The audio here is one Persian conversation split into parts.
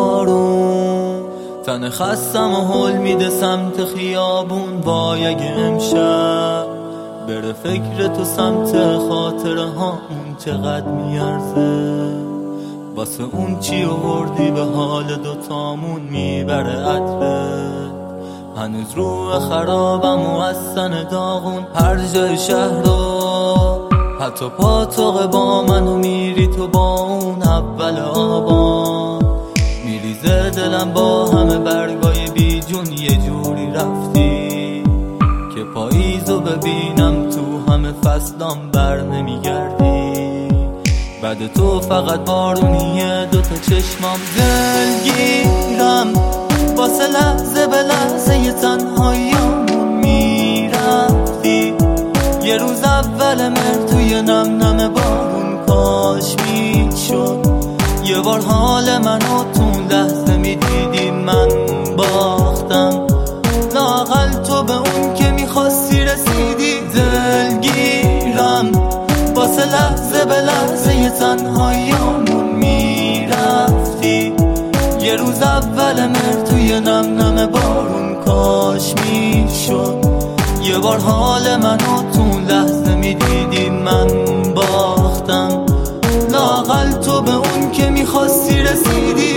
بارون، تن خستم و حل میده سمت خیابون. وای اگه امشب بره فکر تو سمت خاطره هامون چقدر میارزه، واسه اون چی آوردی به حال دوتامون میبره عطرت. هنوز روح خرابم و از سن داغون، هر جای شهر رو حتی پاتوق با منو میری تو با اون اول آبان. میریزه دلم با همه برگای بی جون، یه جوری رفتی که پاییزو ببینم تو همه فصلام بر نمیگردی. بعد تو فقط بارونیه دوتا چشمام، دلگیرم واسه لحظه به لحظه ی تنهاییامون میرفتی. یه روز اول مهر توی نم نم بارون کاش میشد یه بار حال منو تو لحظه میدیدی من باختم. لااقل تو به اون که میخواستی رسیدی. دلگیرم واسه لحظه به لحظه ی تنهاییامون میرفتی. یه روز اول مهر توی نم نم بارون کاش میشد یه بار حال منو تو لحظه میدیدی من باختم. لااقل تو به اون که میخواستی رسیدی.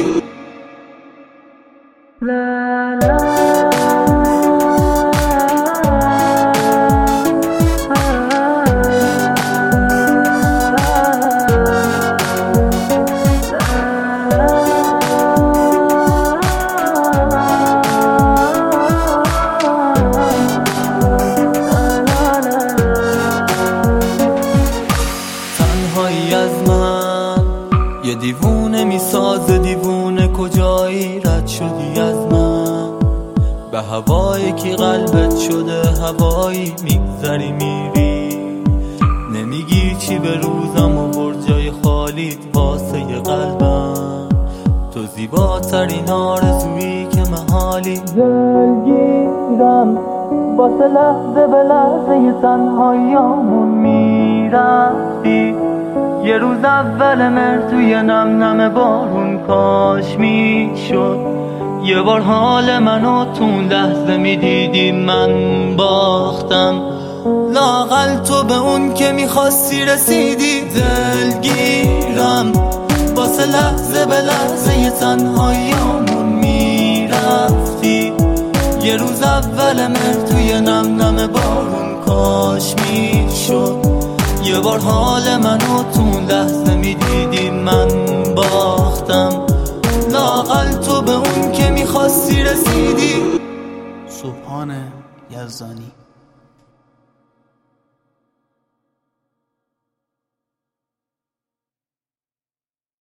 لا لا از من یه دیوونه میسازه، دیوونه کجایی رد شدی از من؟ به هوایی که قلبت شده هوایی میگذری میری، نمیگی چی به روزم و برجای خالیت واسه ی قلبم. تو زیباترین آرزویی که محالی. دلگیرم واسه لحظه به لحظه ی تنهاییامون میرفتی. یه روز اول مهر توی نم نم بارون کاش میشد یه بار حال منو تو لحظه میدیدی من باختم. لااقل تو به اون که میخواستی رسیدی. دلگیرم واسه لحظه به لحظه ی تنهاییامون میرفتی. یه روز اول مهر توی نم نم بارون کاش میشد یه بار حال منو تو لحظه میدیدی من باختم. لااقل تو به اون که میخواستی رسیدی. سبحان یزدانی.